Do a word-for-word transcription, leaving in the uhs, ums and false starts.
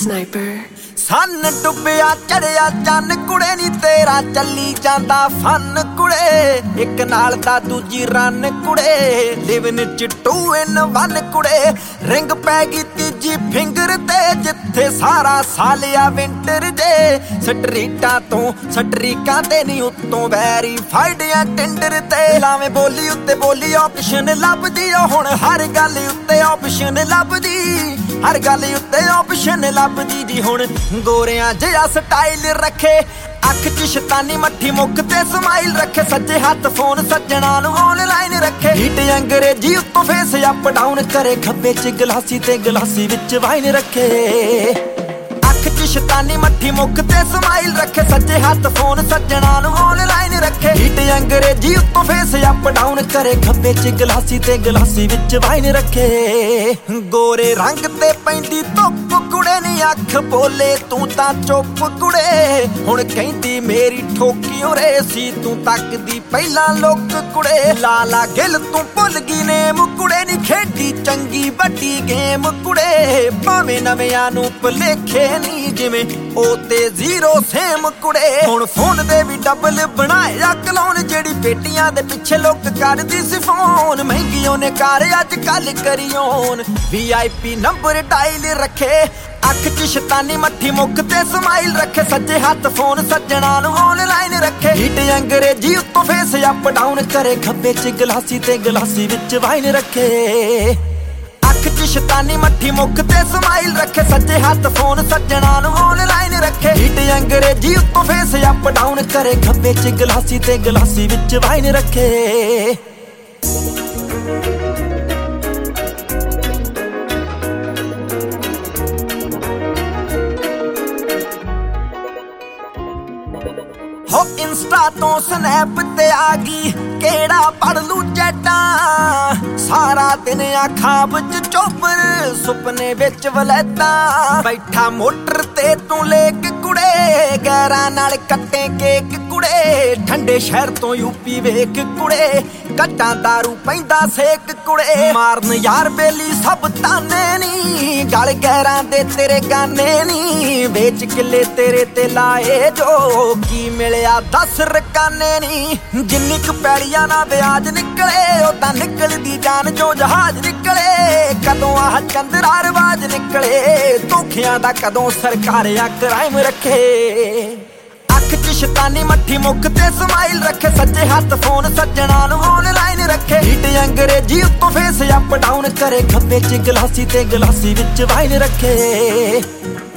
Sniper ਸੰਨ ਡੁੱਬਿਆ ਚੜਿਆ ਚੰਨ ਕੁੜੇ ਨੀ ਤੇਰਾ ਚੱਲੀ ਜਾਂਦਾ ਫਨ ਕੁੜੇ ਇੱਕ ਨਾਲ ਦਾ ਦੂਜੀ ਰਨ ਕੁੜੇ ਲਿਵਨ ਚ ਟੂ ਇਨ ਵਨ ਕੁੜੇ ਰਿੰਗ ਪੈ ਗਈ ਤੀਜੀ ਫਿੰਗਰ ਤੇ ਜਿੱਥੇ ਸਾਰਾ ਸਾਲਿਆ ਵਿੰਟਰ ਜੇ ਸਟਰੀਟਾਂ ਤੋਂ ਸਟਰੀਕਾਂ ਤੇ ਨਹੀਂ ਉੱਤੋਂ ਵੈਰੀਫਾਈਡ ਆ ਟਿੰਡਰ ਤੇ ਲਾਵੇਂ ਬੋਲੀ ਉੱਤੇ ਬੋਲੀ ਆਪਸ਼ਨ ਲੱਭਦੀ ਆ ਹੁਣ ਹਰ ਗੱਲ ਉੱਤੇ ਆਪਸ਼ਨ ਲੱਭਦੀ ਹਰ ਗੱਲ ਉੱਤੇ ਆਪਸ਼ਨ ਲੱਭਦੀ ਜੀ ਹੁਣ ਗੋਰਿਆਂ ਜਿਹਾ ਸਟਾਈਲ ਰੱਖੇ ਅੱਖ ਚ ਸ਼ੈਤਾਨੀ ਮੱਠੀ ਮੁੱਖ ਤੇ ਸਮਾਈਲ ਰੱਖੇ ਸੱਜੇ ਹੱਥ ਫੋਨ ਸੱਜਣਾ ਨੂੰ ਆਨਲਾਈਨ ਰੱਖੇ ਹੀਟ ਅੰਗਰੇਜ਼ੀ ਉੱਤੋਂ ਫੇਸ ਅਪ ਡਾਊਨ ਕਰੇ ਖੱਬੇ ਚ ਗਲਾਸੀ ਤੇ ਗਲਾਸੀ ਵਿੱਚ ਵਾਈਨ ਰੱਖੇ ਅੱਖ ਚ ਸ਼ੈਤਾਨੀ ਮੱਠੀ ਮੁੱਖ ਤੇ ਸਮਾਈਲ ਰੱਖੇ ਸੱਜੇ ਹੱਥ ਫੋਨ ਸੱਜਣਾ ਨੂੰ ਆਨਲਾਈਨ ਰੱਖੇ ਹੀਟ ਅੰਗਰੇਜ਼ੀ ਉੱਤੋਂ ਫੇਸ ਅਪ ਡਾਊਨ ਕਰੇ ਖੱਬੇ ਚ ਗਲਾਸੀ ਤੇ ਗਲਾਸੀ ਵਿੱਚ ਵਾਈਨ ਰੱਖੇ ਗੋਰੇ ਰੰਗ ਤੇ ਪੈਂਦੀ ਧੁੱਪ ਕੁੜੇ ਨੀ ਅੱਖ ਬੋਲੇ ਤੂੰ ਤਾਂ ਚੁੱਪ ਕੁੜੇ ਹੁਣ ਕਹਿੰਦੀ ਮੇਰੀ ਠੋਕੀ ਉਰੇ ਸੀ ਤੂੰ ਤੱਕਦੀ ਪਹਿਲਾਂ ਲੁੱਕ ਕੁੜੇ ਲਾਲਾ ਗਿੱਲ ਤੂੰ ਭੁੱਲ ਗਈ ਨੇਮ ਕੁੜੇ ਨੀ ਖੇਡੀ ਚੰਗੀ ਵੱਡੀ ਗੇਮ ਕੁੜੇ ਭਾਵੇਂ ਨਵਿਆਂ ਨੂੰ ਭੁਲੇਖੇ ਨੀ ਜਿਵੇਂ ਉਹ ਤੇ ਜ਼ੀਰੋ ਸੇਮ ਕੁੜੇ ਹੁਣ ਫੋਨ ਦੇ ਵੀ ਡਬਲ ਬਣਾਇਆ ਕਲੋਨ ਜਿਹੜੀ ਬੇਟੀਆਂ ਦੇ ਪਿੱਛੇ ਲੁੱਕ ਕਰਦੀ ਸੀ ਫੋਨ ਮਹਿੰਗੀ ਉਹਨੇ ਕਾਰ ਅੱਜ ਕੱਲ ਕਰੀਓਨ ਵੀ ਆਈ ਪੀ ਨੰਬਰ ਡਾਇਲ ਰੱਖੇ ਅੱਖ ਚ ਸ਼ੈਤਾਨੀ ਮੱਠੀ ਮੁੱਖ ਤੇ ਸਮਾਈਲ ਰੱਖੇ ਸੱਜੇ ਹੱਥ ਫੋਨ ਸੱਜਣਾ ਨੂੰ ਆਨਲਾਈਨ ਰੱਖੇ ਹੀਟ ਅੰਗਰੇਜ਼ੀ ਉੱਤੋਂ ਫੇਸ ਅਪ ਡਾਊਨ ਕਰੇ ਖੱਬੇ ਚ ਗਲਾਸੀ ਤੇ ਗਲਾਸੀ ਵਿੱਚ ਵਾਈਨ ਰੱਖੇ ਅੱਖ ਚ ਸ਼ੈਤਾਨੀ ਮੱਠੀ ਮੁੱਖ ਤੇ ਸਮਾਈਲ ਰੱਖੇ ਸੱਜੇ ਹੱਥ ਫੋਨ ਸੱਜਣਾ ਨੂੰ ਆਨਲਾਈਨ ਰੱਖੇ ਹੀਟ ਅੰਗਰੇਜ਼ੀ ਉੱਤੋਂ ਫੇਸ ਅਪ ਡਾਊਨ ਕਰੇ ਖੱਬੇ ਚ ਗਲਾਸੀ ਤੇ ਗਲਾਸੀ ਵਿੱਚ ਵਾਈਨ ਰੱਖੇ ਹੋ ਇੰਸਟਾ ਤੋਂ ਸਨੈਪ ਤੇ ਆ ਗਈ ਕਿਹੜਾ ਪੜ ਲੂ ਚੈਟਾਂ ਸਾਰਾ ਦਿਨ ਆ ਖਾਬ ਚ ਚੋਬਰ ਸੁਪਨੇ ਵਿੱਚ ਵਲੈਤਾ ਬੈਠਾ ਮੋਟਰ ਤੇ ਤੂੰ ਲੇਕ ਕੁੜੇ ਗੈਰਾਂ ਨਾਲ ਕੱਟੇ ਕੇਕ ਕੁੜੇ ਠੰਡੇ ਸ਼ਹਿਰ ਤੋਂ ਯੂਪੀ ਵੇਖ ਕੁੜੇ ਕੱਟਾਂ ਦਾਰੂ ਪੈਂਦਾ ਸੇਕ ਕੁੜੇ ਮਾਰਨ ਯਾਰ ਬੇਲੀ ਸਭ ਤਾਨੇ ਨੀ ਗਲ ਗੈਰਾਂ ਦੇ ਤੇਰੇ ਗਾਨੇ ਨੀ ਵੇਚ ਕਿੱਲੇ ਤੇਰੇ ਤੇ ਲਾਏ ਜੋ ਕੀ ਮਿਲਿਆ ਦਸ ਰਕਾਨੇ ਨੀ ਜਿੰਨੀ ਕੁ ਪੈੜੀਆਂ ਨਾ ਵਿਆਜ ਨਿਕਲੇ ਉਹ ਤਾਂ ਨਿਕਲਦੀ ਜਾਨ ਜੋ ਜਹਾਜ਼ ਨਿਕਲੇ ਕਦੋਂ ਆਹ ਚੰਦਰਾ ਰਵਾਜ ਨਿਕਲੇ ਧੋਖਿਆਂ ਦਾ ਕਦੋਂ ਸਰਕਾਰ ਆ ਕ੍ਰਾਈਮ ਰੱਖੇ ਅੱਖ ਚ ਸ਼ੈਤਾਨੀ ਮੱਠੀ ਮੁੱਖ ਤੇ ਸਮਾਈਲ ਰੱਖੇ ਸੱਜੇ ਹੱਥ ਫੋਨ ਸੱਜਣਾ ਨੂੰ ਆਨਲਾਈਨ ਰੱਖੇ ਹੀਟ ਅੰਗਰੇਜ਼ੀ ਉੱਤੋਂ ਫੇਸ ਅਪ ਡਾਊਨ ਕਰੇ ਖੱਬੇ ਚ ਗਲਾਸੀ ਤੇ ਗਲਾਸੀ ਵਿੱਚ ਵਾਈਨ ਰੱਖੇ